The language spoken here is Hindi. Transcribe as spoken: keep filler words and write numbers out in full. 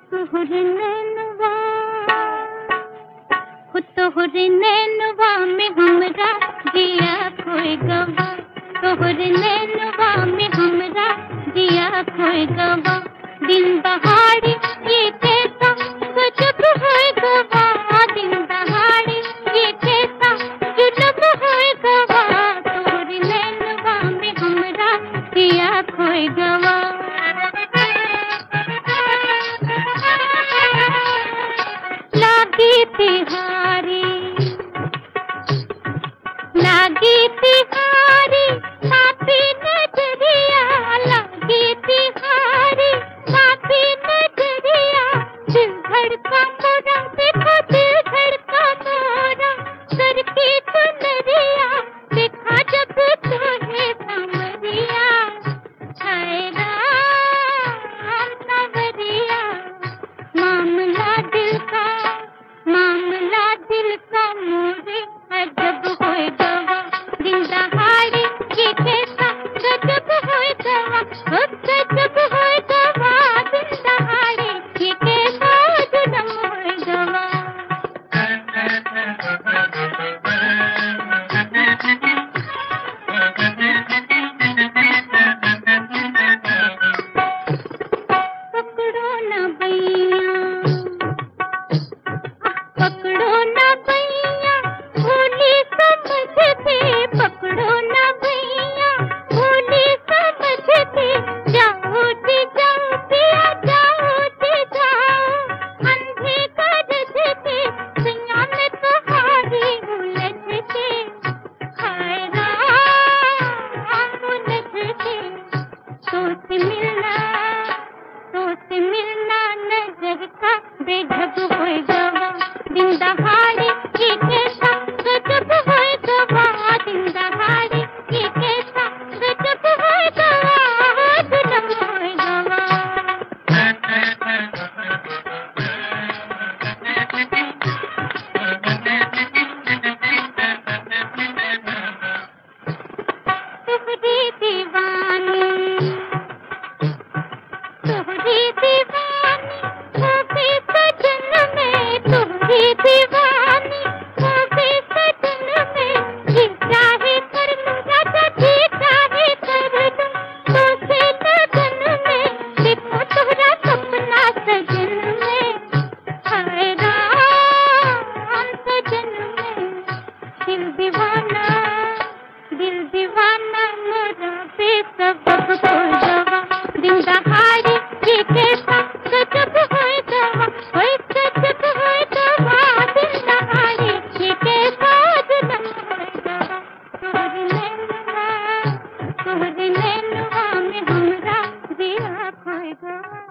तोहरे नैनवा हो तोहरे नैनवा में हमरा जिया खोए गवा, तोहरे नैनवा में हमरा जिया खोए गवा। दिन दहाड़े ये कैसा गजब है गवा, दिन दहाड़े ये कैसा जुलब है गवा, तोहरे नैनवा में हमरा जिया खोए गवा। लागी तिहारी लागी तिहारी पापी नजरिया, लागी तिहारी पापी नजरिया। दिल धड़का मोरा देखो दिल धड़का मोरा, सर की चुनरिया देखा जब तोहे सामरिया। हाय राम सावरिया, मामला दिल का मामला दिल का मोरे अजब होए गवा। दिन दहाड़े ये कैसा गजब होए गवा, ओ गजब होए गवा। दिन दहाड़े ये कैसा जुलम होए गवा। पकड़ो न भैया पकड़ो न भैया भोली समझते, पकड़ो न भैया भोली समझते। जाओ जी जाओ पिया जाओ जी जाओ, अंधे गरजते सैया में तुम्हारी उलझते। हाय राम उलझते, सोच मिलना सोच मिलना नजर का बेढब होए गवा। दिन दहाड़े ये कैसा गजब होए गवा, दिन दहाड़े ये कैसा गजब होए गवा, जुलम होए गवा। तोहरी दीवानी तोहरी दीवानी हो गई सजन में, तोहरी दीवानी हो गई सजन में। जी चाहे कर लूं राजा जी चाहे कर लूं, तो से लगन में देखो तोहरा सपना सजन में। हाय राम सजन में, दिल दीवाना दिल दीवाना मोरा बेसबब खोए गवा। दिन दहाड़े ये कैसा गजब होए गवा, ओए गजब होए गवा। दिन दहाड़े ये कैसा जुलम होए गवा, तोहरे नैनवा तोहरे नैनवा में हमरा जिया खोए गवा।